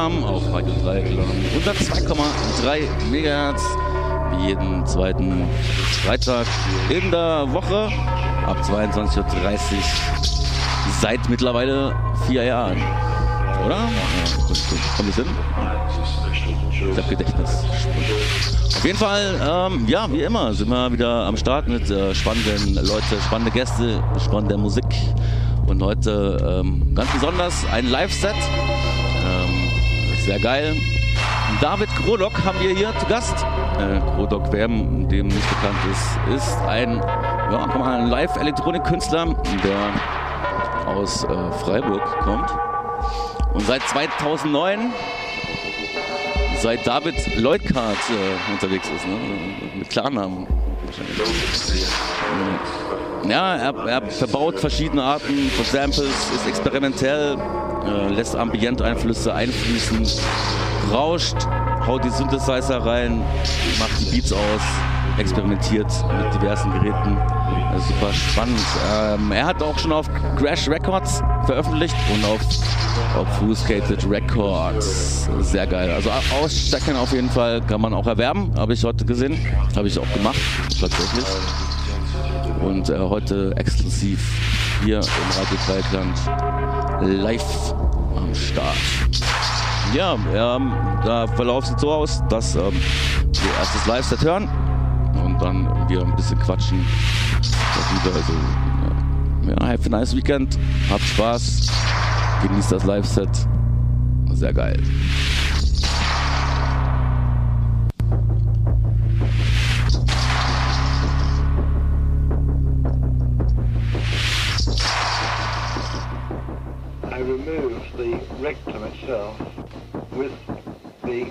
Alarm auf Radio Dreieckland 102,3 MHz jeden zweiten Freitag in der Woche ab 22:30 Uhr seit mittlerweile 4 Jahren. Oder? Kommt das hin? Ich hab Gedächtnis. Auf jeden Fall, ja, wie immer, sind wir wieder am Start mit spannenden Leuten, spannende Gäste, spannender Musik. Und heute ganz besonders ein Live-Set. Sehr geil. David Grodok haben wir hier zu Gast. Grodok, wer dem nicht bekannt ist ein, ja, ein Live-Elektronik-Künstler, der aus Freiburg kommt. Und seit 2009 seit David Lloydkart unterwegs ist, ne? Mit Klarnamen wahrscheinlich. Ja, er verbaut verschiedene Arten von Samples, ist experimentell, lässt Ambient-Einflüsse einfließen, rauscht, haut die Synthesizer rein, macht die Beats aus, experimentiert mit diversen Geräten. Also super spannend. Er hat auch schon auf Crash Records veröffentlicht und auf Frustrated Records. Sehr geil. Also auschecken auf jeden Fall, kann man auch erwerben. Habe ich heute gesehen. Habe ich auch gemacht, tatsächlich. Und heute exklusiv hier im Radio Dreieckland live am Start. Ja, der Verlauf sieht so aus, dass wir erst das Live-Set hören und dann wir ein bisschen quatschen darüber. Also, ja, have a nice weekend, habt Spaß, genießt das Live-Set. Sehr geil. I remove the rectum itself with the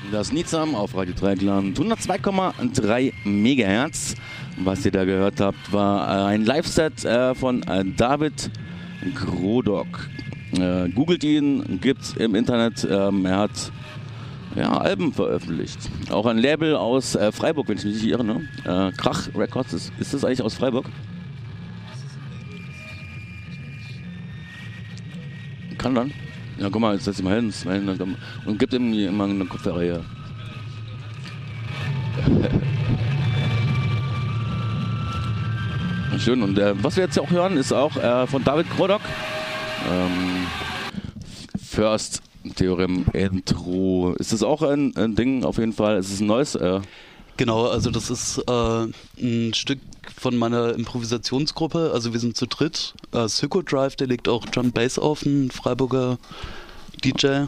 Das Nizam auf Radio Dreieckland 102,3 MHz. Was ihr da gehört habt, war ein Live-Set von David Grodok. Googelt ihn, gibt's im Internet. Er hat Alben veröffentlicht. Auch ein Label aus Freiburg, wenn ich mich nicht irre. Ne? Krach Records. Ist das eigentlich aus Freiburg? Kann dann. Ja, guck mal, jetzt setz dich mal hin und gibt ihm immer eine Kopfhörer hier. Schön, und was wir jetzt auch hören, ist auch von David Grodok. First Theorem Intro. Ist das auch ein Ding auf jeden Fall? Ist es ein neues? Genau, also das ist ein Stück von meiner Improvisationsgruppe. Also wir sind zu dritt. Psycho Drive, der legt auch Drum Bass auf, ein Freiburger DJ.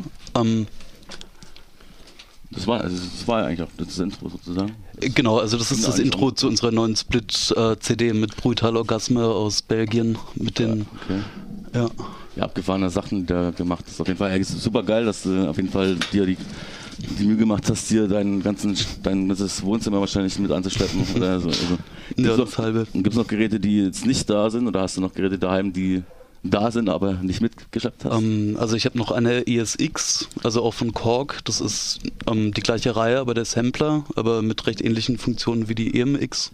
Das war eigentlich auch das Intro sozusagen. Genau, also das ist das Intro zu unserer neuen Split-CD mit Brutal Orgasme aus Belgien. Mit den abgefahrene Sachen, die da gemacht hast. Auf jeden Fall super geil, dass du auf jeden Fall dir die Mühe gemacht hast, dir dein ganzes Wohnzimmer wahrscheinlich mit anzuschleppen. Oder so. Also, das halbe. Gibt es noch Geräte, die jetzt nicht da sind, oder hast du noch Geräte daheim, die da sind, aber nicht mitgeschleppt hast? Also ich habe noch eine ESX, also auch von Korg. Das ist die gleiche Reihe, aber der Sampler, aber mit recht ähnlichen Funktionen wie die EMX.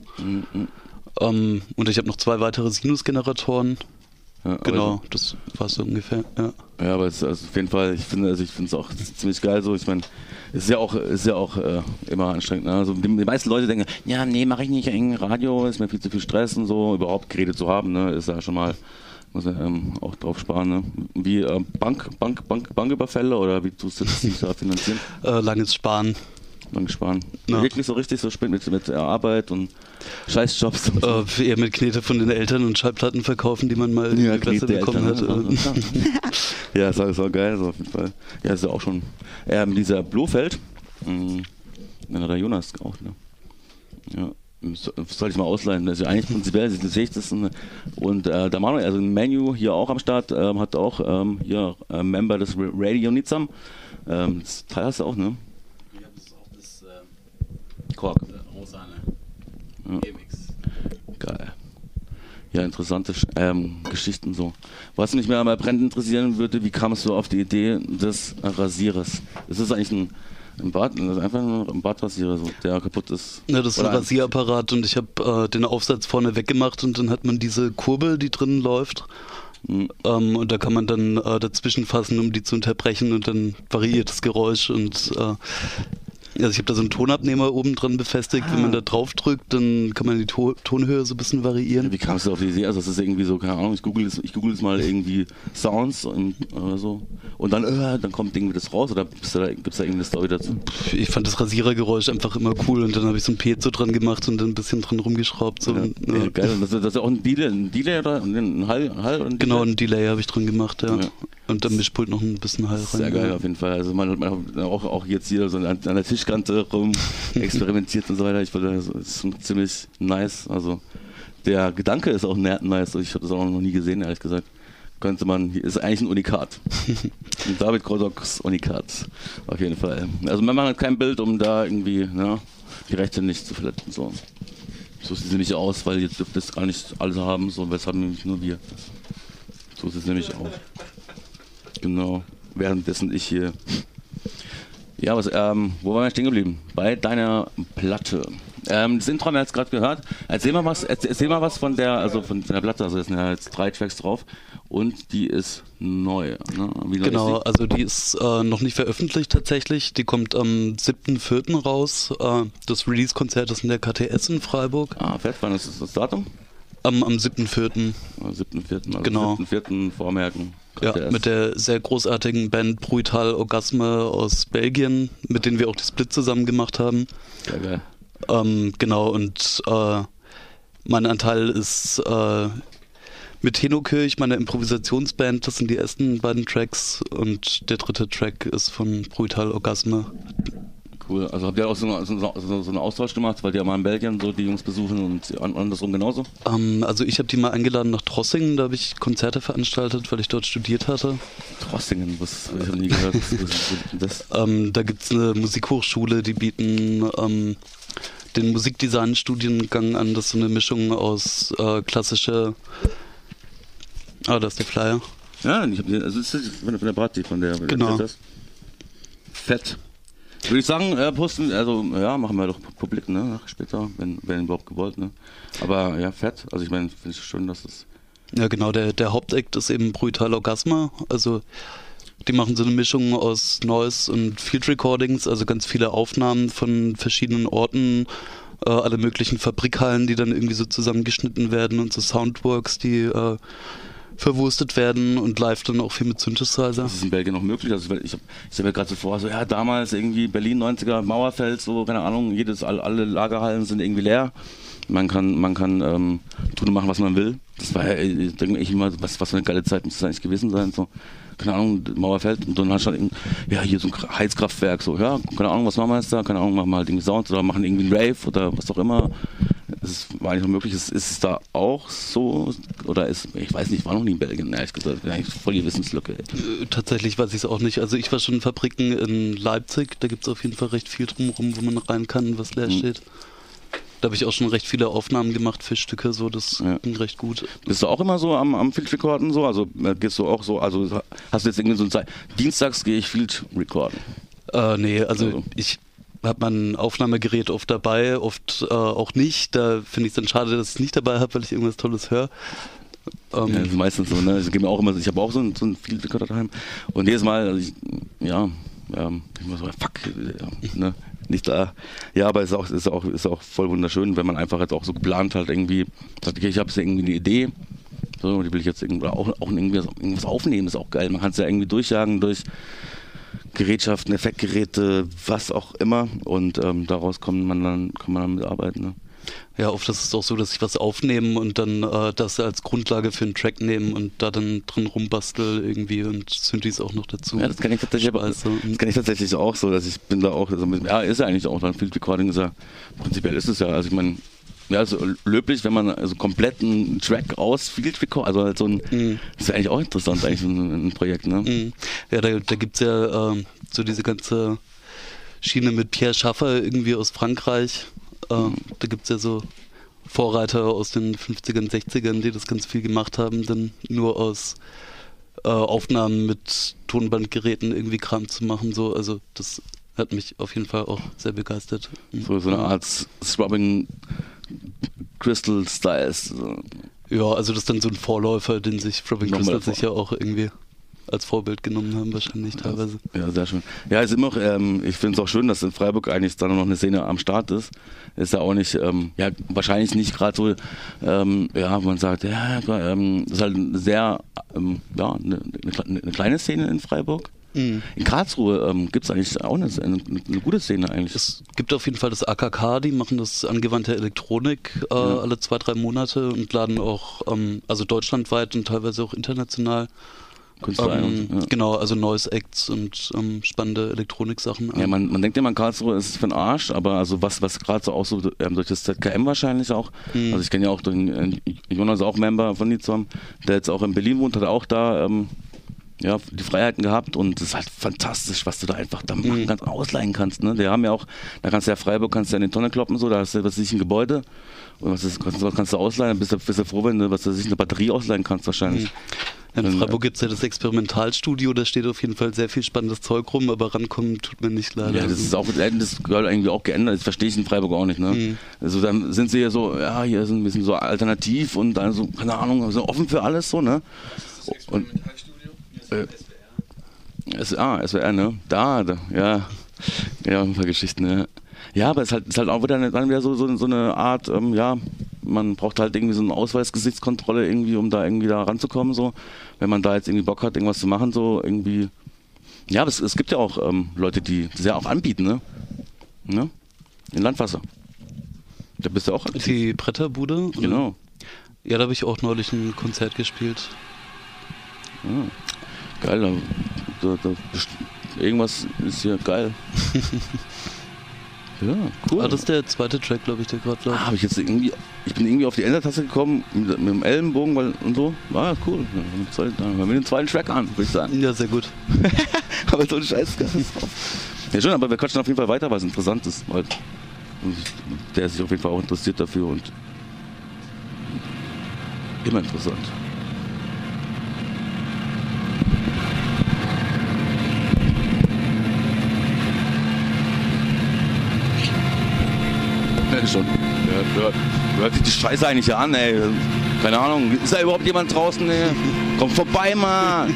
Und ich habe noch 2 weitere Sinus-Generatoren. Ja, genau, das war so ungefähr, ja. Ja, aber es, also auf jeden Fall, ich finde es auch ziemlich geil so. Ich meine, es ist ja auch immer anstrengend. Ne? Also die meisten Leute denken, ja, nee, mache ich nicht eng Radio, ist mir viel zu viel Stress und so, überhaupt Geräte zu haben, ne, ist ja schon mal, muss man auch drauf sparen, ne? Wie Banküberfälle oder wie tust du das da finanzieren? Langes Sparen. Ja. Wirklich so richtig so spät mit Arbeit und Scheißjobs. Eher mit Knete von den Eltern und Schallplatten verkaufen, die man mal besser bekommen hat. Ja, das war geil, so auf jeden Fall. Ja, ist ja auch schon. Dieser Blofeld, der Jonas auch, ne? Ja. Soll ich mal ausleihen? Das ist ja eigentlich prinzipiell, sehe ich das. Und der Manuel, also Manu hier auch am Start, hat auch hier Member des Radio Nizam. Das Teil hast du auch, ne? Ja, das ist auch das Korg. Rosane. Ja. Geil. Ja, interessante Geschichten so. Was mich mal brennend interessieren würde, wie kamst du auf die Idee des Rasierers? Ist das eigentlich ein Bart, das ist einfach nur ein Bartrasierer, so, der kaputt ist? Ja, das ist ein Rasierapparat und ich habe den Aufsatz vorne weggemacht und dann hat man diese Kurbel, die drinnen läuft. Und da kann man dann dazwischen fassen, um die zu unterbrechen, und dann variiert das Geräusch und also ich habe da so einen Tonabnehmer oben dran befestigt. Wenn man da drauf drückt, dann kann man die Tonhöhe so ein bisschen variieren. Wie kamst du auf die Idee? Also das ist irgendwie so, keine Ahnung, ich google jetzt mal irgendwie Sounds oder so. Und dann kommt irgendwie das raus, oder gibt es da irgendeine Story dazu? Ich fand das Rasierergeräusch einfach immer cool und dann habe ich so ein Piezo dran gemacht und dann ein bisschen dran rumgeschraubt. So. Ja, geil. Und das ist auch ein Delay oder ein Hall? Oder genau, ein Delay habe ich dran gemacht, ja. Und am Mischpult noch ein bisschen Hall rein. Sehr geil auf jeden Fall. Also man auch jetzt hier so an der Tischkante rum experimentiert und so weiter. Ich fand das ist ziemlich nice. Also der Gedanke ist auch nice. Ich habe das auch noch nie gesehen, ehrlich gesagt. Ist eigentlich ein Unikat. Ein David Grodoks Unikat. Auf jeden Fall. Also man macht kein Bild, um da irgendwie die Rechte nicht zu verletzen. So sieht es nämlich aus, weil jetzt dürft das gar nicht alle haben. So, was haben nämlich nur wir. So sieht es nämlich aus. Genau. Währenddessen ich hier. Ja, wo waren wir stehen geblieben? Bei deiner Platte. Das Intro haben wir jetzt gerade gehört. Erzähl mal was von der Platte. Also es sind ja jetzt 3 Tracks drauf und die ist neu. Ne? Genau, also die ist noch nicht veröffentlicht tatsächlich. Die kommt am 7.4. raus. Das Release-Konzert ist in der KTS in Freiburg. Fett, wann ist das Datum? Am 7.4. Am 7.4. Also genau. 7.4. vormerken. KTS. Ja, mit der sehr großartigen Band Brutal Orgasme aus Belgien, mit denen wir auch die Split zusammen gemacht haben. Sehr geil. Genau, und mein Anteil ist mit Henokirch, meiner Improvisationsband. Das sind die ersten beiden Tracks und der dritte Track ist von Brutal Orgasme. Cool. Also habt ihr auch so einen Austausch gemacht, weil die ja mal in Belgien so die Jungs besuchen und andersrum genauso? Also ich habe die mal eingeladen nach Trossingen, da habe ich Konzerte veranstaltet, weil ich dort studiert hatte. Trossingen, ich habe nie gehört. Das? Da gibt es eine Musikhochschule, die bieten den Musikdesign-Studiengang an. Das ist so eine Mischung aus klassische... da ist der Flyer. Ja, ich habe also das ist von der Party, von der... Genau. Das? Fett. Würde ich sagen, posten, also ja, machen wir doch publik, ne, später, wenn überhaupt gewollt, ne. Aber ja, fett. Also ich meine, finde ich schön, dass es... Ja genau, der Hauptakt ist eben Brutal Orgasma, also die machen so eine Mischung aus Noise und Field Recordings, also ganz viele Aufnahmen von verschiedenen Orten, alle möglichen Fabrikhallen, die dann irgendwie so zusammengeschnitten werden und so Soundworks, die verwurstet werden und live dann auch viel mit Synthesizer. Das ist in Belgien noch möglich. Also ich stelle mir gerade so vor, so ja, damals irgendwie Berlin 90er, Mauerfeld, so, keine Ahnung, alle Lagerhallen sind irgendwie leer. Man kann tun und machen, was man will. Das war ja, ich denke mir immer, was für eine geile Zeit muss das eigentlich gewesen sein. So, keine Ahnung, Mauerfeld und dann hast du halt ja, hier so ein Heizkraftwerk, so, ja, keine Ahnung, was machen wir jetzt da? Keine Ahnung, machen wir halt irgendwie Sound oder machen irgendwie einen Rave oder was auch immer. Es war eigentlich noch möglich. Ist es da auch so? Oder ich weiß nicht, war noch nie in Belgien, ehrlich gesagt. Eigentlich voll die Wissenslücke. Tatsächlich weiß ich es auch nicht. Also ich war schon in Fabriken in Leipzig, da gibt es auf jeden Fall recht viel drumherum, wo man rein kann, was leer steht. Da habe ich auch schon recht viele Aufnahmen gemacht für Stücke, so das ging recht gut. Bist du auch immer so am Field Recorden so? Also gehst du auch so, also hast du jetzt irgendwie so eine Zeit, dienstags gehe ich Field Recorden? Nee, also ich habe mein Aufnahmegerät oft dabei, oft auch nicht. Da finde ich es dann schade, dass ich es nicht dabei habe, weil ich irgendwas Tolles höre. Ja, das ist meistens so, ne? Ich habe auch so einen Field Recorder daheim und jedes Mal, also ich muss so, fuck, ne? Nicht da. Ja, aber es ist auch voll wunderschön, wenn man einfach jetzt auch so geplant halt irgendwie sagt, okay, ich habe jetzt irgendwie eine Idee, so, die will ich jetzt irgendwie auch irgendwas aufnehmen, ist auch geil. Man kann es ja irgendwie durchjagen durch Gerätschaften, Effektgeräte, was auch immer und daraus kann man dann mitarbeiten. Ne? Ja, oft ist es auch so, dass ich was aufnehme und dann das als Grundlage für einen Track nehme und da dann drin rumbastel irgendwie und Synthes auch noch dazu. Ja, das kann ich tatsächlich auch so, dass ich bin da auch, also, ja, ist ja eigentlich auch dann Field Recording, ist ja, prinzipiell ist es ja, also ich meine, ja, so löblich, wenn man also komplett einen Track aus Field Record, also halt so ein, das ist ja eigentlich auch interessant, eigentlich ein Projekt, ne? Ja, da gibt es ja so diese ganze Schiene mit Pierre Schaffer irgendwie aus Frankreich. Da gibt es ja so Vorreiter aus den 50ern, 60ern, die das ganz viel gemacht haben, dann nur aus Aufnahmen mit Tonbandgeräten irgendwie Kram zu machen. So. Also das hat mich auf jeden Fall auch sehr begeistert. So eine Art Throbbing Crystal Styles. Ja, also das ist dann so ein Vorläufer, den sich Throbbing Crystal sicher auch irgendwie als Vorbild genommen haben, wahrscheinlich teilweise. Ja, sehr schön. Ja, ist immer auch, ich finde es auch schön, dass in Freiburg eigentlich dann noch eine Szene am Start ist. Ist ja auch nicht, ja, wahrscheinlich nicht gerade so, ja, man sagt, ja, ist halt sehr, ja, eine kleine Szene in Freiburg. In Karlsruhe gibt es eigentlich auch eine gute Szene eigentlich. Es gibt auf jeden Fall das AKK, die machen das angewandte Elektronik alle 2-3 Monate und laden auch, also deutschlandweit und teilweise auch international Künstler ein. Ja. Genau, also Noise Acts und spannende Elektronik-Sachen. Ja, man denkt immer, Karlsruhe ist für den Arsch, aber also was gerade so auch so durch das ZKM wahrscheinlich auch. Also ich kenne ja auch den Jonas, auch Member von Nizam, der jetzt auch in Berlin wohnt, hat auch da ja, die Freiheiten gehabt und es ist halt fantastisch, was du da einfach da machen kannst, ausleihen kannst. Ne? Die haben ja auch, da kannst du ja Freiburg, kannst du ja in die Tonne kloppen, so, da hast du ein Gebäude und was kannst du ausleihen, bist du froh, wenn du eine Batterie ausleihen kannst wahrscheinlich. In Freiburg gibt es ja das Experimentalstudio, da steht auf jeden Fall sehr viel spannendes Zeug rum, aber rankommen tut man nicht leider. Ja, das gehört irgendwie auch geändert, das verstehe ich in Freiburg auch nicht. Ne? Also dann sind sie ja so, ja, hier sind ein bisschen so alternativ und dann so, keine Ahnung, so offen für alles so, ne? Das Experimentalstudio? SWR, ne? Da, ja, ein paar Geschichten, ne? Ja, aber es ist halt auch wieder so eine Art, ja, man braucht halt irgendwie so eine Ausweisgesichtskontrolle irgendwie, um da irgendwie da ranzukommen, so. Wenn man da jetzt irgendwie Bock hat, irgendwas zu machen, so irgendwie. Ja, aber es gibt ja auch Leute, die das ja auch anbieten, ne? In Landwasser. Da bist du auch aktiv. Die Bretterbude? Genau. Ja, da habe ich auch neulich ein Konzert gespielt. Geil, irgendwas ist hier geil. Ja, cool. Das ist der zweite Track, glaube ich, der gerade läuft. Ich bin irgendwie auf die Enter-Taste gekommen, mit dem Ellenbogen und so. War cool. Dann hören wir den zweiten Track an, würde ich sagen. Ja, sehr gut. Aber so ein Scheiß. Ja schon, aber wir quatschen auf jeden Fall weiter, weil es interessant ist. Weil der sich auf jeden Fall auch interessiert dafür und immer interessant. Ja, schon. Hört sich die Scheiße eigentlich ja an, ey. Keine Ahnung, ist da überhaupt jemand draußen, ey? Komm vorbei, Mann!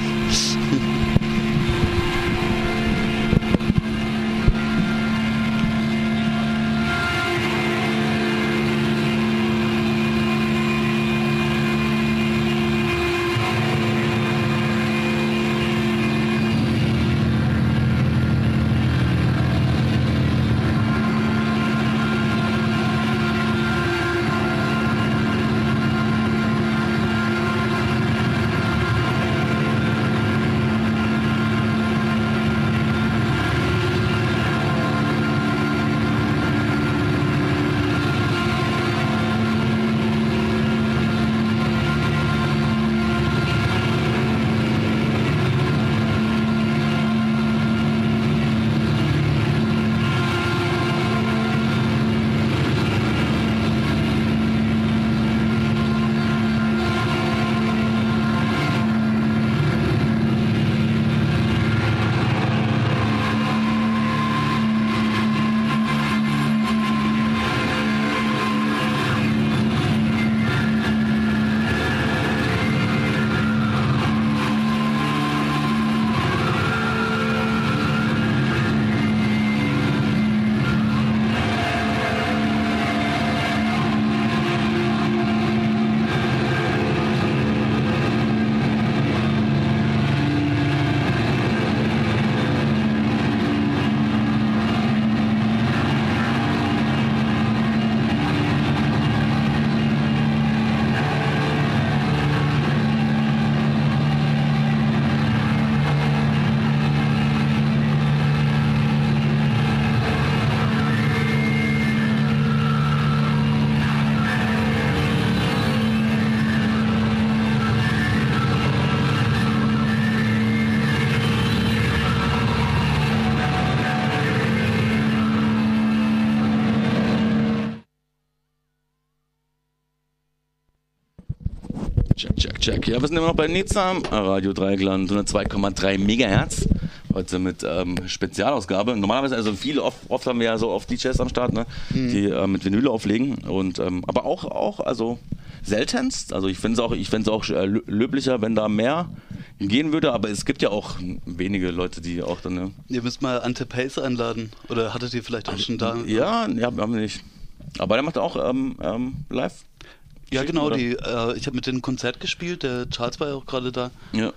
Check. Ja, wir sind immer noch bei Nizza, Radio Dreieckland, 102,3 Megahertz. Heute mit Spezialausgabe. Normalerweise, also oft haben wir ja so oft DJs am Start, ne, die mit Vinyl auflegen. Und, aber auch, also seltenst. Also ich finde es auch löblicher, wenn da mehr gehen würde, aber es gibt ja auch wenige Leute, die auch dann... Ne, ihr müsst mal Ante Pace einladen. Oder hattet ihr vielleicht auch schon da? Ja, haben wir nicht. Aber der macht auch live. Ja, genau, ich habe mit denen ein Konzert gespielt, der Charles war ja auch gerade da. Ja.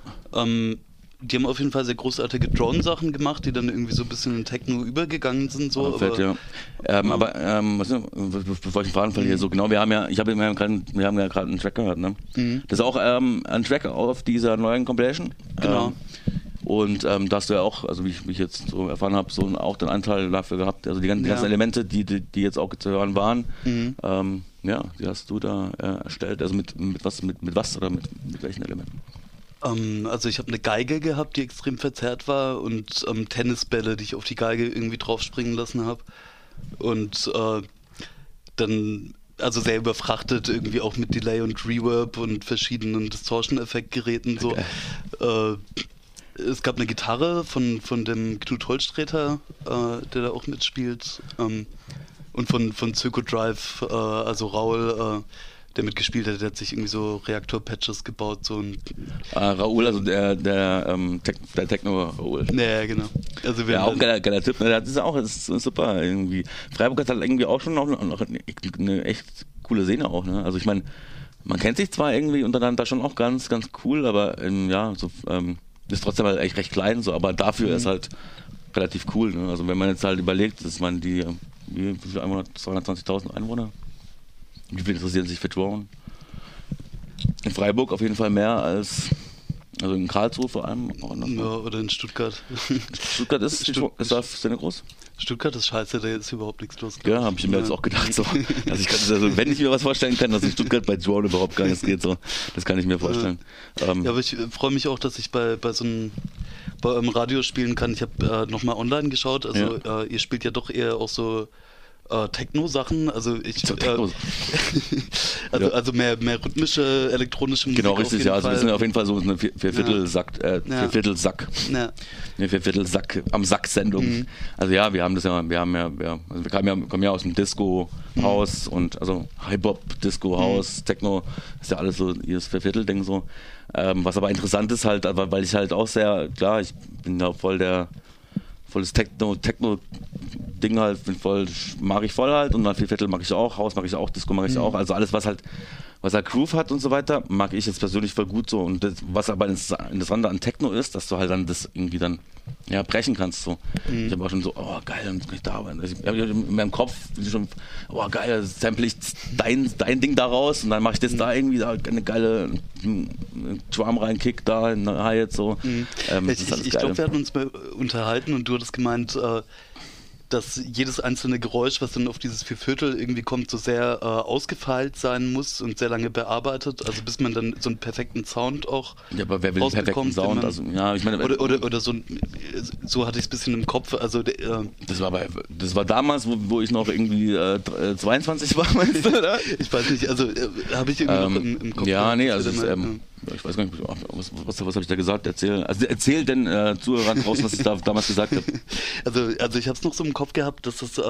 Die haben auf jeden Fall sehr großartige Drone-Sachen gemacht, die dann irgendwie so ein bisschen in Techno übergegangen sind. So, bevor ich den Faden verliere, so genau, wir haben ja gerade einen Track gehört, ne? Mhm. Das ist auch ein Track auf dieser neuen Compilation. Genau. Und da hast du ja auch, also wie ich jetzt so erfahren habe, so auch den Anteil dafür gehabt, also die ganzen Elemente, die jetzt auch zu hören waren, die hast du da erstellt, also mit was oder mit welchen Elementen? Also ich habe eine Geige gehabt, die extrem verzerrt war und Tennisbälle, die ich auf die Geige irgendwie drauf springen lassen habe und dann also sehr überfrachtet irgendwie auch mit Delay und Reverb und verschiedenen Distortion-Effektgeräten so. Okay. Es gab eine Gitarre von dem Knut Holsträter, der da auch mitspielt, und von Circo Drive, also Raul, der mitgespielt hat, der hat sich irgendwie so Reaktor-Patches gebaut. So Raul, also der Techno-Raul. Ja, genau. Also ja, auch ein geiler Typ. Das ist super irgendwie. Freiburg hat halt irgendwie auch schon noch eine echt coole Szene auch, ne? Also ich meine, man kennt sich zwar irgendwie untereinander schon auch ganz, ganz cool, aber ist trotzdem halt echt recht klein, so, aber dafür ist halt relativ cool, ne? Also wenn man jetzt halt überlegt, dass man wie viele Einwohner, 220.000 Einwohner, wie viel interessieren sich für Drone? In Freiburg auf jeden Fall mehr als, also in Karlsruhe vor allem. Ja, oder in Stuttgart. Stuttgart ist da Szene groß? Stuttgart ist scheiße, da ist überhaupt nichts los. Ja, habe ich mir jetzt auch gedacht. So. Also ich kann, also wenn ich mir was vorstellen kann, dass in Stuttgart bei Drone überhaupt gar nichts geht, so, das kann ich mir vorstellen. Ja, aber ich freue mich auch, dass ich bei so einem bei eurem Radio spielen kann. Ich habe nochmal online geschaut, also ihr spielt ja doch eher auch so Techno-Sachen, also also mehr rhythmische, elektronische Musik. Genau, richtig, ja, also wir sind auf jeden Fall so eine Vierviertelsack am Sack-Sendung. Also ja, wir kommen ja aus dem Disco-Haus und also Hip-Hop-Disco-Haus, Techno, ist ja alles so dieses Vierviertel-Ding so. Was aber interessant ist halt, weil ich halt auch sehr, klar, ich bin ja volles Techno-Ding halt, mag ich voll halt und dann Vierviertel mag ich auch, Haus mag ich auch, Disco mag ich auch, also alles was halt Groove hat und so weiter, mag ich jetzt persönlich voll gut so und das, was aber interessant an Techno ist, dass du halt dann das irgendwie dann brechen kannst so. Ich habe auch schon so, oh geil, dann kann ich da arbeiten. Also ich habe in meinem Kopf schon, oh geil, dann sample ich dein Ding da raus und dann mache ich das da irgendwie, da eine geile Drum rein, Kick da, ein Hi-Hat so. Ich glaube, wir hatten uns mal unterhalten und du hattest gemeint, dass jedes einzelne Geräusch, was dann auf dieses Vierviertel irgendwie kommt, so sehr ausgefeilt sein muss und sehr lange bearbeitet, also bis man dann so einen perfekten Sound auch aber wer will einen perfekten Sound? Also, ja, ich meine, oder so hatte ich es ein bisschen im Kopf. Also das war damals, wo ich noch irgendwie 22 war, meinst du, oder? Ich weiß nicht, also habe ich irgendwie noch im Kopf. Ja, nee, also ich weiß gar nicht, was habe ich da gesagt? Erzähl den Zuhörern draußen, was ich da damals gesagt habe. Also ich habe es noch so im Kopf gehabt, dass das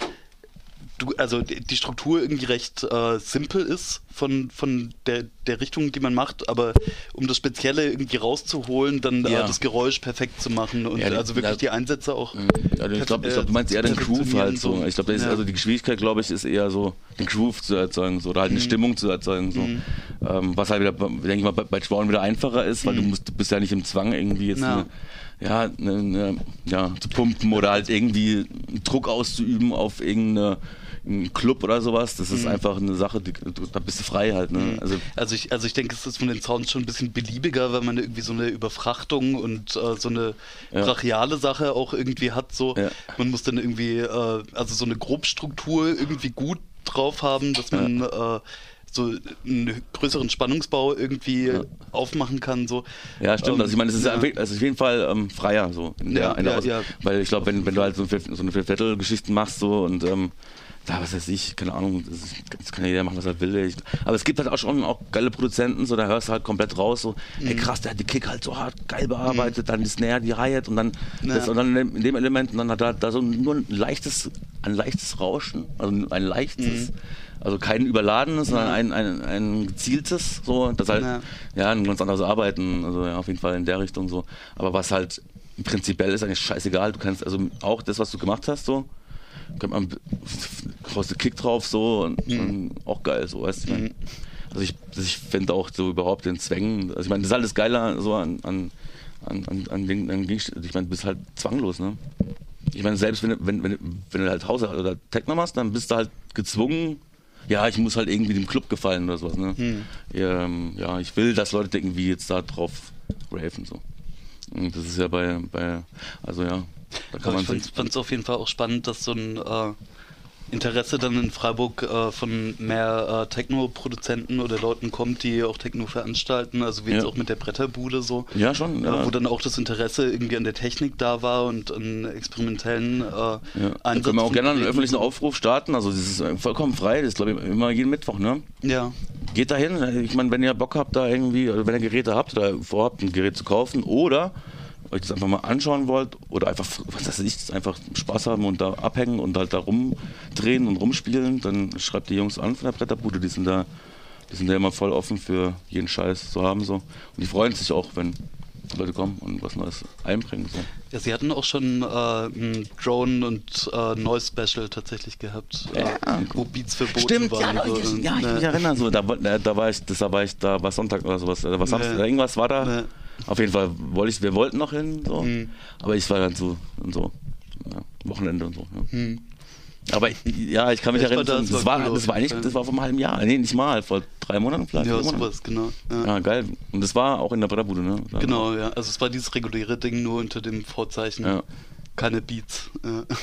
die Struktur irgendwie recht simpel ist von der Richtung, die man macht, aber um das Spezielle irgendwie rauszuholen, dann das Geräusch perfekt zu machen und also wirklich die Einsätze auch. Ich glaube, du meinst eher den Groove halt so. Ich glaube, also die Geschwindigkeit, glaube ich, ist eher so, den Groove zu erzeugen so, oder halt eine Stimmung zu erzeugen so. Was halt wieder, denke ich mal, bei Schwauen wieder einfacher ist, weil du bist ja nicht im Zwang irgendwie jetzt zu pumpen oder halt irgendwie Druck auszuüben auf irgendeinen Club oder sowas. Das ist einfach eine Sache, da bist du frei halt. Ne? Also ich denke, es ist von den Sounds schon ein bisschen beliebiger, weil man irgendwie so eine Überfrachtung und so eine brachiale Sache auch irgendwie hat. So. Ja. Man muss dann irgendwie, also so eine Grobstruktur irgendwie gut drauf haben, dass man so einen größeren Spannungsbau irgendwie aufmachen kann. So. Ja, stimmt. Also ich meine, es ist auf jeden Fall freier so. Weil ich glaube, wenn du halt so eine Vierviertel-Geschichten machst so und was weiß ich, keine Ahnung, das kann ja jeder machen, was er will. Aber es gibt halt auch schon geile Produzenten, so da hörst du halt komplett raus, so, ey krass, der hat die Kick halt so hart geil bearbeitet, dann die Snare, die Hi-Hat und dann in dem Element, und dann hat er da so nur ein leichtes Rauschen, also ein leichtes, also kein überladenes, sondern ein gezieltes, so, das halt, ein ganz anderes Arbeiten, also auf jeden Fall in der Richtung so. Aber was halt prinzipiell ist eigentlich scheißegal, du kannst also auch das, was du gemacht hast, so, könnte man raus den Kick drauf so und auch geil, so, weißt du. Also ich finde auch so überhaupt den Zwängen, also ich meine, das ist alles geiler so an Dingen, ich meine, du bist halt zwanglos, ne? Ich meine, selbst wenn du halt Haus oder Techno machst, dann bist du halt gezwungen, ich muss halt irgendwie dem Club gefallen oder sowas, ne? Ich will, dass Leute irgendwie jetzt da drauf raven, so. Und das ist ja da kann man ich fand es auf jeden Fall auch spannend, dass so ein Interesse dann in Freiburg von mehr Techno-Produzenten oder Leuten kommt, die auch Techno veranstalten, also wie jetzt auch mit der Bretterbude so. Ja, schon. Ja. Wo dann auch das Interesse irgendwie an der Technik da war und an experimentellen Einsatz. Da können wir auch gerne einen öffentlichen Aufruf starten, also das ist vollkommen frei, das ist glaube ich immer jeden Mittwoch, ne? Ja. Geht da hin, ich meine, wenn ihr Bock habt da irgendwie, oder wenn ihr Geräte habt oder vorhabt, ein Gerät zu kaufen oder euch das einfach mal anschauen wollt oder einfach, was weiß ich, einfach Spaß haben und da abhängen und halt da rumdrehen und rumspielen, dann schreibt die Jungs an von der Bretterbude, die sind da immer voll offen für jeden Scheiß zu haben so. Und die freuen sich auch, wenn Leute kommen und was Neues einbringen. So. Ja, sie hatten auch schon ein Drone- und Noise-Special tatsächlich gehabt, wo Beats verboten waren. Ich kann mich erinnern, so, da war Sonntag oder sowas, da war Samstag, irgendwas war da. Auf jeden Fall wir wollten noch hin, so. Aber ich war dann so Wochenende und so. Ja. Aber ich kann mich erinnern, das war vor einem halben Jahr. Nee, nicht mal, vor 3 Monaten vielleicht. Ja, sowas, genau. Ja, geil. Und das war auch in der Bretterbude, ne? Genau, ja. Also es war dieses reguläre Ding nur unter dem Vorzeichen. Ja. Keine Beats.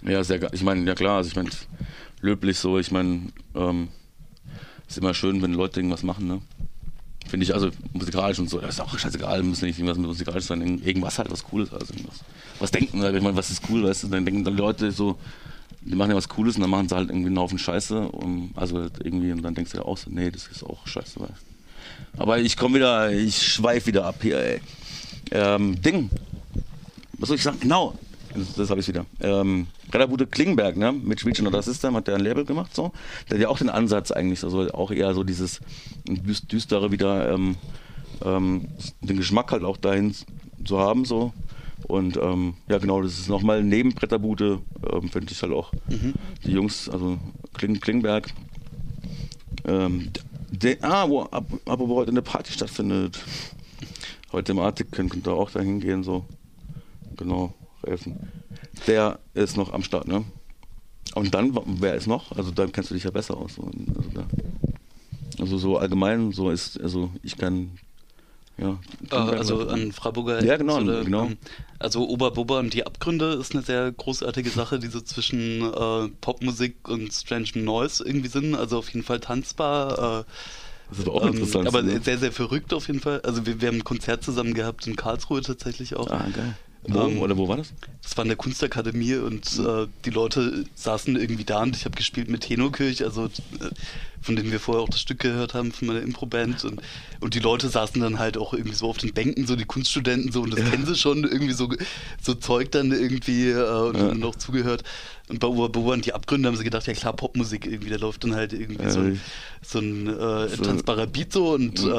Ja, sehr geil. Ich meine, ja klar, also ich meine, löblich so, ich meine, ist immer schön, wenn Leute irgendwas machen, ne? Finde ich, also musikalisch und so, das ist auch scheißegal, müssen nicht irgendwas mit musikalisch sein, irgendwas halt was Cooles, also irgendwas. Was denken, ich meine, was ist cool, weißt du, dann denken dann Leute so, die machen ja was Cooles und dann machen sie halt irgendwie einen Haufen Scheiße, also halt irgendwie, und dann denkst du ja auch so, nee, das ist auch scheiße, weißt du. Aber ich schweife wieder ab hier, ey. Ding, was soll ich sagen? Genau, das habe ich wieder. Bretterbude Klingenberg, ne? Mit Reach Another System hat der ein Label gemacht, so. Der hat ja auch den Ansatz eigentlich, also auch eher so dieses düstere wieder, den Geschmack halt auch dahin zu haben, so. Und ja genau, das ist nochmal neben Bretterbude, finde ich halt auch die Jungs, also Klingenberg, wo heute eine Party stattfindet. Heute im Arctic könnt ihr auch dahin gehen, so. Genau, helfen. Der ist noch am Start, ne? Und dann, wer ist noch? Also da kennst du dich ja besser aus. Also so allgemein, so ist, also ich kann, ja. Also an Freiburger. Ja, genau. Also Oberbubba und die Abgründe ist eine sehr großartige Sache, die so zwischen Popmusik und Strange Noise irgendwie sind. Also auf jeden Fall tanzbar. Das ist auch interessant. Aber sehr, sehr verrückt auf jeden Fall. Also wir haben ein Konzert zusammen gehabt in Karlsruhe tatsächlich auch. Ah, geil. Oder wo war das? Das war in der Kunstakademie und die Leute saßen irgendwie da und ich habe gespielt mit Tenokirch, also von denen wir vorher auch das Stück gehört haben von meiner Improband und die Leute saßen dann halt auch irgendwie so auf den Bänken, so die Kunststudenten so und das kennen sie schon, irgendwie so Zeug dann irgendwie und haben noch zugehört. Und bei Oberbauer und die Abgründe haben sie gedacht, ja klar, Popmusik irgendwie, da läuft dann halt irgendwie so ein tanzbarer Beat so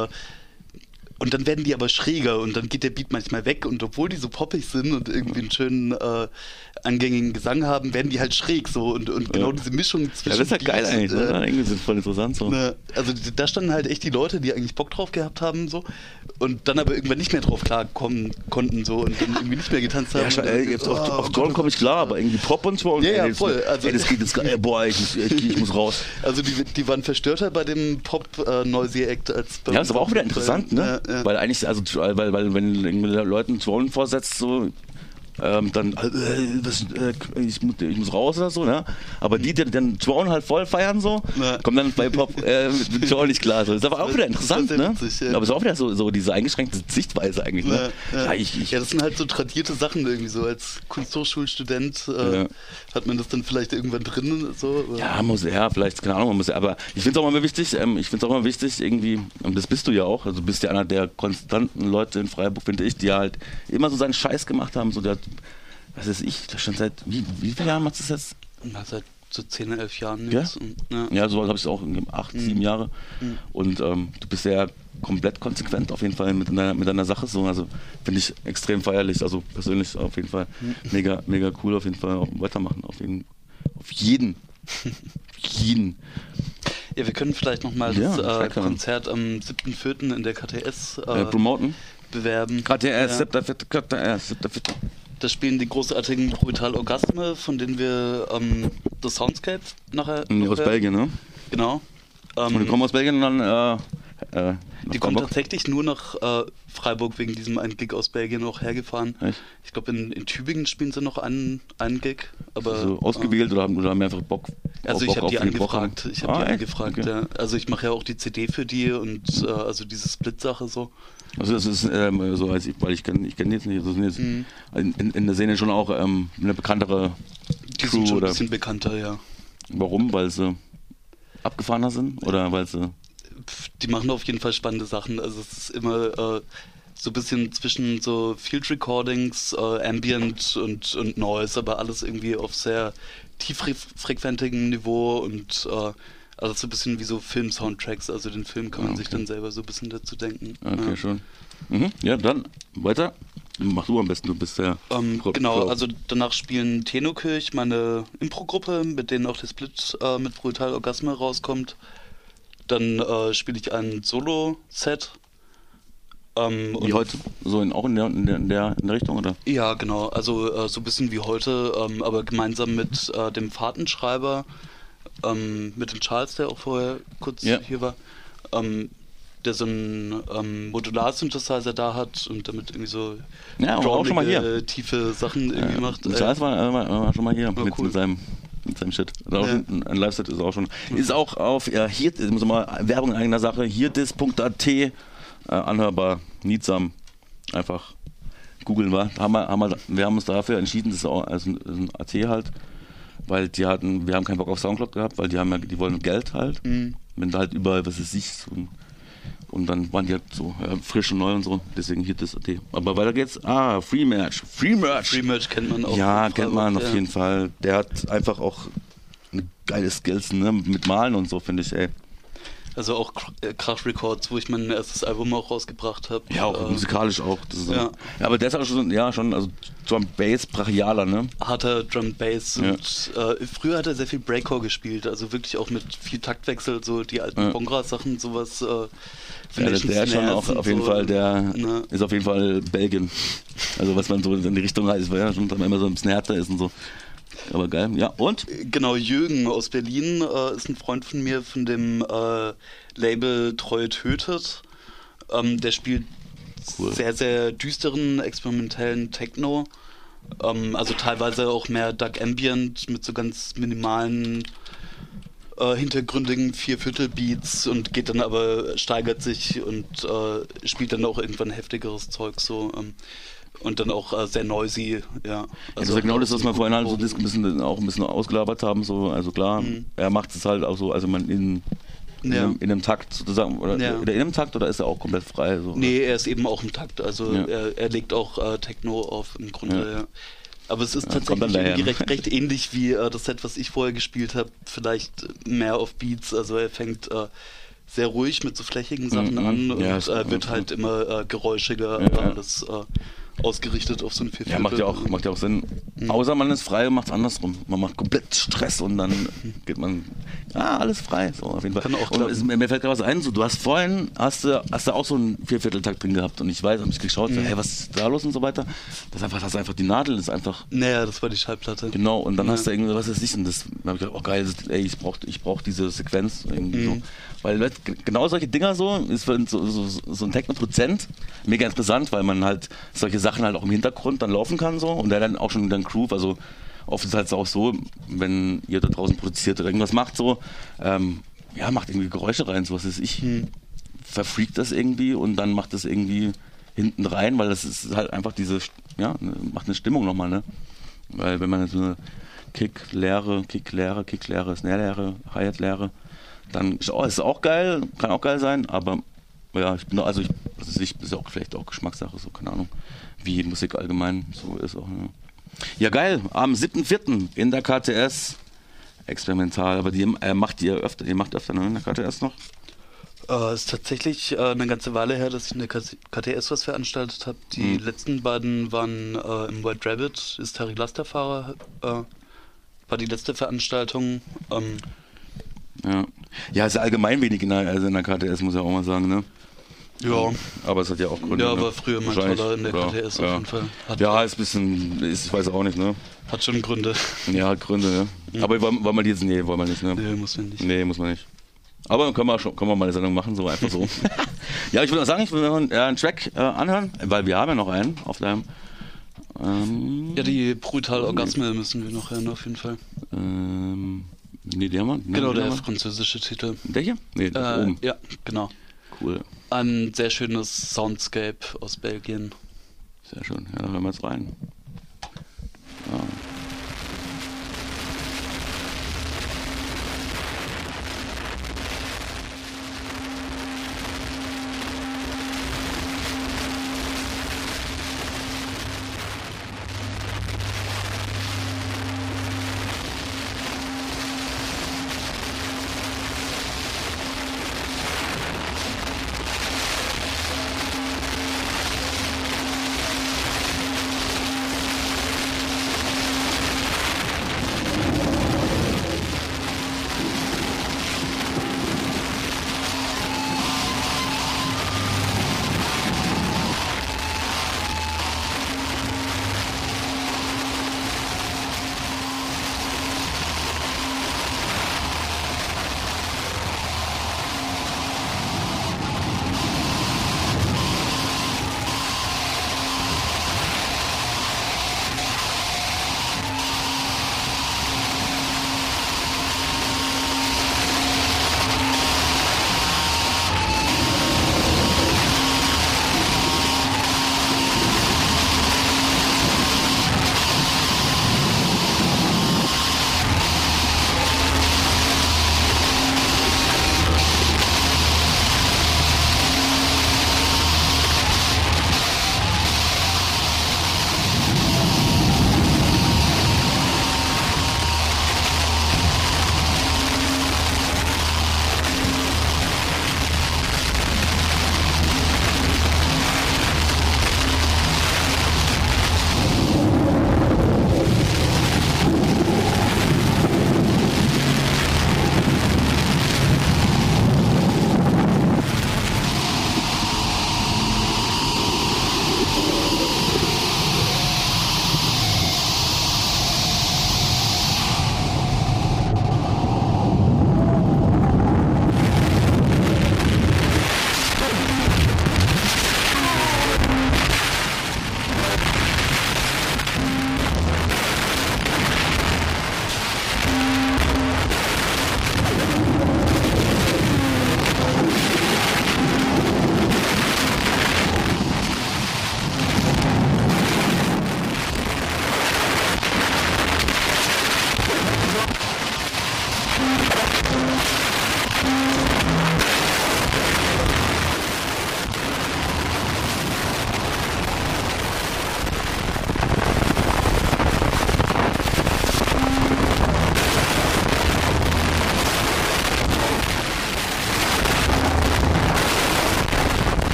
und dann werden die aber schräger und dann geht der Beat manchmal weg und obwohl die so poppig sind und irgendwie einen schönen angängigen Gesang haben, werden die halt schräg so und genau diese Mischung zwischen... Ja, das ist ja geil eigentlich, ne? Irgendwie sind voll interessant so. Also da standen halt echt die Leute, die eigentlich Bock drauf gehabt haben so und dann aber irgendwann nicht mehr drauf klarkommen konnten so und dann irgendwie nicht mehr getanzt haben. Ja, auf Twirl komme ich klar, aber irgendwie Pop und Twirl... Ja, voll. Also, das geht jetzt... Boah, ich muss raus. Also die waren verstörter bei dem Pop-Noisy-Act als bei Ja, das ist aber auch wieder interessant, ne? Ja. Weil eigentlich, also weil wenn Leuten Twirlen vorsetzt, so... dann ich muss raus oder so, ne? Aber die dann Twirlen halt voll feiern so, kommen dann bei Pop mit Twirlen nicht klar. So. Das ist aber auch wieder interessant, ne? Witzig, ja. Aber es ist auch wieder so diese eingeschränkte Sichtweise eigentlich, ne? Ja, das sind halt so tradierte Sachen irgendwie so. Als Kunsthochschulstudent hat man das dann vielleicht irgendwann drin. So, vielleicht, keine Ahnung, aber ich finde es auch immer wichtig, irgendwie, und das bist du ja auch, also du bist ja einer der konstanten Leute in Freiburg, finde ich, die halt immer so seinen Scheiß gemacht haben, so der was weiß ich, das schon seit, wie viele Jahren machst du das jetzt? Na, seit so 10, 11 Jahren ja? jetzt. Ja, so habe ich es auch 8, 7 Jahre. Und du bist ja komplett konsequent auf jeden Fall mit deiner Sache. So. Also finde ich extrem feierlich, also persönlich auf jeden Fall mega, mega cool auf jeden Fall auch weitermachen. Auf jeden. Ja, wir können vielleicht nochmal das Konzert am 7.4. in der KTS promoten. Bewerben. KTS, 7.4. Da spielen die großartigen Brutal Orgasme, von denen wir das Soundscape nachher aus Belgien, ne? Genau. Und die kommen aus Belgien und dann die kommen tatsächlich nur nach Freiburg wegen diesem einen Gig aus Belgien auch hergefahren. Echt? Ich glaube in Tübingen spielen sie noch einen Gig. Aber, so ausgewählt oder haben einfach Bock? Also ich habe die angefragt. Okay. Ja. Also ich mache ja auch die CD für die und also diese Split-Sache so. Also das ist so, weil ich kenne die jetzt nicht. Das sind jetzt in der Szene schon auch eine bekanntere Die Crew, sind schon oder? Ein bisschen bekannter, ja. Warum? Weil sie abgefahrener sind? Oder weil sie... Die machen auf jeden Fall spannende Sachen. Also es ist immer so ein bisschen zwischen so Field Recordings, Ambient und Noise, aber alles irgendwie auf sehr tieffrequentigem Niveau und also so ein bisschen wie so Film-Soundtracks, also den Film kann man sich dann selber so ein bisschen dazu denken. Okay, schon. Ja, dann weiter. Mach du am besten, du bist der... Genau, also danach spielen Tenokirch, meine Impro-Gruppe, mit denen auch der Split mit Brutal Orgasme rauskommt. Dann spiele ich ein Solo-Set. Wie heute? So auch in der Richtung, oder? Ja, genau. Also so ein bisschen wie heute, aber gemeinsam mit dem Fahrtenschreiber, mit dem Charles, der auch vorher kurz hier war. der so einen Modular-Synthesizer da hat und damit irgendwie so Ja, auch schon mal hier. tiefe Sachen irgendwie macht. Charles war schon mal hier cool. mit seinem Shit. Ein Live-Set ist auch schon. Ist auch auf hier, muss mal Werbung in eigener Sache, hierdis.at anhörbar, niedsam. Einfach googeln wir. Wir haben uns dafür entschieden, das ist auch also ein AT halt, weil wir haben keinen Bock auf Soundcloud gehabt, weil die wollen Geld halt. Wenn da halt überall, was ist ich, so, und dann waren die halt so frisch und neu und so, deswegen hier das AT. Aber weiter geht's. Free Merch kennt man auch. Ja, kennt man auf jeden Fall. Der hat einfach auch eine geile Skills, ne? Mit Malen und so, finde ich, ey. Also auch Crash Records, wo ich mein erstes Album auch rausgebracht habe. Ja, auch musikalisch auch. Das ist ja, aber der ist auch schon, also Drum Bass brachialer, ne? Harter Drum Bass und früher hat er sehr viel Breakcore gespielt, also wirklich auch mit viel Taktwechsel, so die alten Bongra-Sachen, sowas. Der ist schon auch auf jeden Fall, ist auf jeden Fall Belgien. Also was man so in die Richtung heißt, weil ja schon immer so ein bisschen härter ist und so. Aber geil, ja, und? Genau, Jürgen aus Berlin ist ein Freund von mir von dem Label Treue Tötet. Der spielt sehr, sehr düsteren, experimentellen Techno. Also teilweise auch mehr Dark Ambient mit so ganz minimalen, hintergründigen 4/4-Beats und geht dann aber, steigert sich und spielt dann auch irgendwann heftigeres Zeug so. Und dann auch sehr noisy, ja. Also das ist ja genau das, was wir vorhin halt so ein bisschen ausgelabert haben, so, also klar, er macht es halt auch so, also man in einem Takt sozusagen, oder in einem Takt, oder ist er auch komplett frei? So, nee, er ist eben auch im Takt, also er legt auch Techno auf im Grunde, ja. Aber es ist tatsächlich irgendwie recht ähnlich wie das Set, was ich vorher gespielt habe, vielleicht mehr auf Beats, also er fängt sehr ruhig mit so flächigen Sachen an und wird halt immer geräuschiger, alles ausgerichtet auf so ein 4/4. Ja, macht ja auch Sinn. Außer man ist frei und macht es andersrum. Man macht komplett Stress und dann geht man, alles frei. So, auf jeden Fall. Kann auch mir fällt gerade was ein, so, du hast vorhin, hast du auch so einen 4/4-Takt drin gehabt und ich weiß, hab mich geschaut, so, hey, was ist da los und so weiter. Das ist einfach die Nadel, ist einfach. Naja, das war die Schallplatte. Genau, und dann hast du irgendwie, was ist das? Und das habe ich gedacht, geil, ich brauch diese Sequenz irgendwie so. Weil genau solche Dinger so, ist für so ein Techno-Produzent mega interessant, weil man halt solche Sachen halt auch im Hintergrund dann laufen kann so und der dann auch schon in den Groove, also oft ist es halt auch so, wenn ihr da draußen produziert oder irgendwas macht so, macht irgendwie Geräusche rein, so was ist ich, verfreakt das irgendwie und dann macht das irgendwie hinten rein, weil das ist halt einfach macht eine Stimmung nochmal, ne? Weil wenn man jetzt so eine Kick-Leere, Snare-Leere, Hi-Hat-Leere, dann ist es auch geil, kann auch geil sein, aber ja, ist ja auch vielleicht auch Geschmackssache, so, keine Ahnung, wie Musik allgemein so ist auch. Ja, geil, am 7.4. in der KTS, experimental, aber ihr macht öfter in der KTS noch? Ist tatsächlich eine ganze Weile her, dass ich in der KTS was veranstaltet habe. Die letzten beiden waren im White Rabbit, ist Tari Lasterfahrer, war die letzte Veranstaltung. Ja, ist ja allgemein wenig in der KTS, muss ich auch mal sagen, ne? Ja. Aber es hat ja auch Gründe. Ja, war früher mal toller in der KTS auf jeden Fall. Ist ein bisschen, ich weiß auch nicht, ne? Hat schon Gründe. Ja, hat Gründe, ne? Ja. Aber wollen wir jetzt, wollen wir nicht, ne? Nee, muss man nicht. Nee, muss man nicht. Aber können wir mal eine Sendung machen, so einfach so. Ja, ich würde sagen, ich will noch einen Track anhören, weil wir haben ja noch einen auf deinem. Die Brutal Orgasme müssen wir noch hören, auf jeden Fall. Nee, der Mann. Genau, der französische Titel. Der hier? Nee, der oben. Ja, genau. Cool. Ein sehr schönes Soundscape aus Belgien. Sehr schön. Ja, da hören wir jetzt rein. Ja.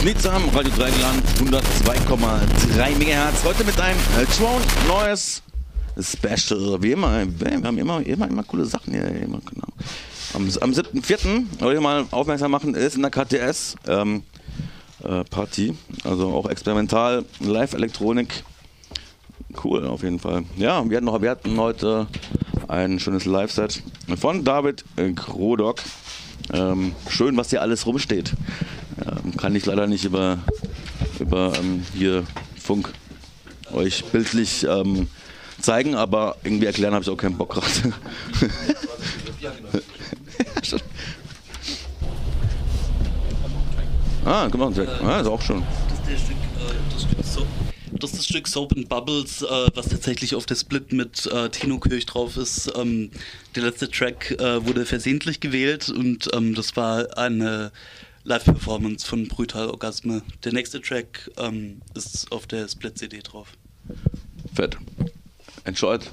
Nizam, Radio Dreigland, 102,3 MHz. Heute mit einem Tron neues Special. Wie immer, wir haben immer coole Sachen hier. Immer, genau. Am 7.4. wollte ich mal aufmerksam machen, ist in der KTS Party. Also auch experimental, Live-Elektronik. Cool, auf jeden Fall. Ja, wir hatten heute ein schönes Live-Set von David Krodok. Schön, was hier alles rumsteht. Kann ich leider nicht über hier Funk euch bildlich zeigen, aber irgendwie erklären habe ich auch keinen Bock gerade. Guck mal, ist auch schon. Das ist das Stück Soap and Bubbles, was tatsächlich auf der Split mit Tino Kirch drauf ist. Der letzte Track wurde versehentlich gewählt und das war eine Live-Performance von Brutal Orgasme. Der nächste Track ist auf der Split-CD drauf. Fett. Enjoyed.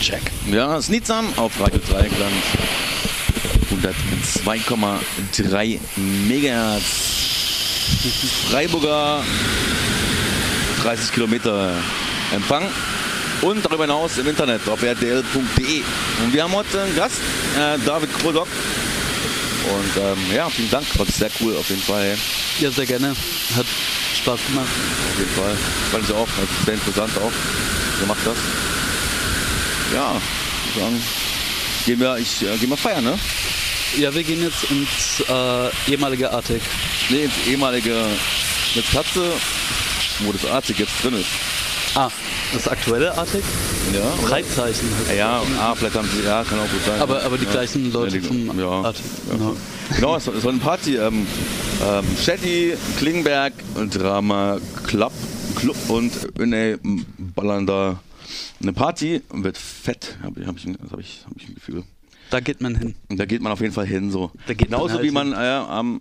Check. Ja, Snitsam auf Radio Dreieckland. 102,3 Megahertz. Freiburger 30 Kilometer Empfang. Und darüber hinaus im Internet auf rdl.de. Und wir haben heute einen Gast, David Krodock. Und ja, vielen Dank, war sehr cool auf jeden Fall. Ja, sehr gerne. Hat Spaß gemacht. Auf jeden Fall. Fand ich auch, also sehr interessant auch, gemacht hast. Ja, ich würde sagen, gehen wir feiern, ne? Ja, wir gehen jetzt ins ehemalige Arctic. Ne, ins ehemalige mit Katze, wo das Arctic jetzt drin ist. Ah, das aktuelle Arctic? Ja. Freizeichen. Ja, vielleicht haben sie, ja, kann auch gut sein. Aber die gleichen Leute vom Arctic. Ja. Genau, es war eine Party. Shetty, Klingenberg, Drama Club und Öne ballern da eine Party und wird fett, habe ich ein Gefühl. Da geht man hin. Und da geht man auf jeden Fall hin. So. Genauso wie man am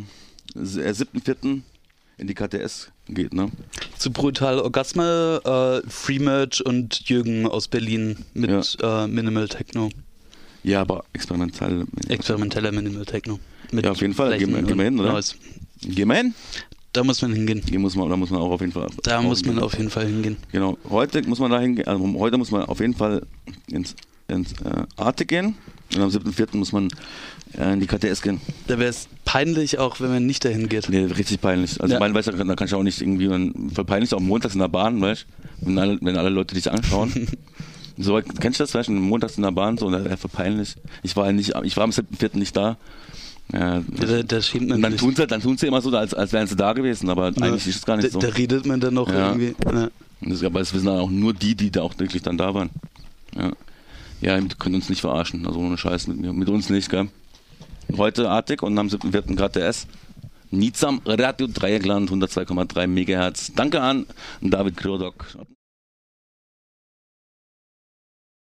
7.4. in die KTS geht, ne? Zu Brutal Orgasme, Free Merch und Jürgen aus Berlin mit Minimal Techno. Ja, aber experimenteller Minimal Techno. Ja, auf jeden Fall. Gehen wir hin, oder? Neues. Gehen wir hin? Da muss man hingehen. Da muss man auch auf jeden Fall. Da muss man auf jeden Fall hingehen. Genau. Heute muss man da hingehen. Also heute muss man auf jeden Fall ins Arctic gehen. Und am 7.4. muss man in die KTS gehen. Da wäre es peinlich auch, wenn man nicht dahin geht. Nee, richtig peinlich. Also ich meine, weißt du, da kann ich auch nicht irgendwie, voll peinlich, auch montags in der Bahn, weißt du, wenn alle Leute dich anschauen. So, kennst du das, weißt du, montags in der Bahn, so, und das wäre voll peinlich. Ich war am 7.4. nicht da. Ja, da schämt man dann tun sie immer so, als wären sie da gewesen, aber eigentlich ist es gar nicht so. Da redet man dann noch irgendwie. Ja. Aber es wissen dann auch nur die da auch wirklich dann da waren. Ja, ihr könnt uns nicht verarschen, also ohne Scheiß mit uns nicht, gell. Heute Arctic und am 7.4. KTS. Nizam Radio Dreieckland 102,3 Megahertz. Danke an David Krodock.